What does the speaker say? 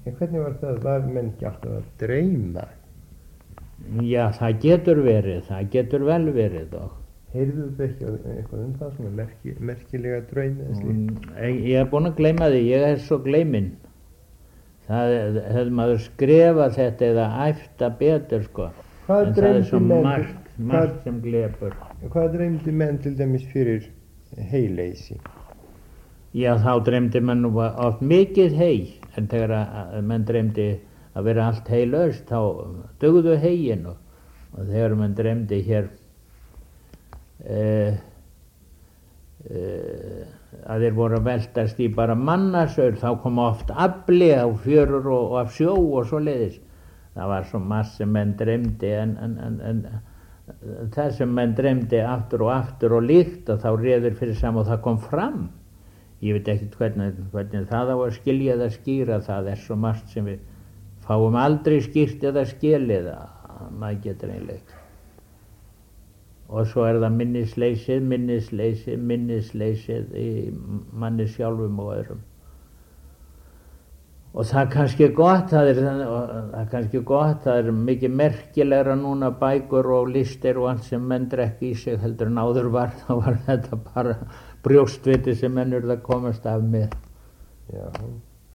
En hvernig var það? Var menn ekki alltaf að dreyma? Já, það getur vel verið og Heyrðu þú ekki eitthvað það, svona merkilega draumi eða slíkt? ég er búinn að gleyma því, ég er svo gleyminn. Það hefði maður skrifað þetta eða æfta betur sko. Hvað En það er svo dreymdi menn- margt sem glepur. Hvað dreymdi menn til dæmis fyrir heyleysi? Já, þá dreymdi menn nú oft mikið hey, en þegar að menn dreymdi að vera allt heylaust, þá dugðu heyin og þegar menn dreymdi hér að þeir voru að veltast í bara mannasaur, þá kom oft afli á fjörur og af sjó og svoleiðis. Það var svo margt sem menn dreymdi en það sem menn dreymdi aftur og líkt og þá réður fyrir saman og það kom fram. Ég veit ekkert hvernig það á að skilja eða skýra, það er svo margt sem við fáum aldrei skýrt eða skilið að maður getur einlega ekki. Og svo er það minnisleysið í manni sjálfum og öðrum. Og það er kannski gott, það er mikið merkilegra núna bækur og listir og allt sem menn drekk í sig heldur en áður var, þá var þetta bara brjóstviti sem menn urðu að komast af með. Já.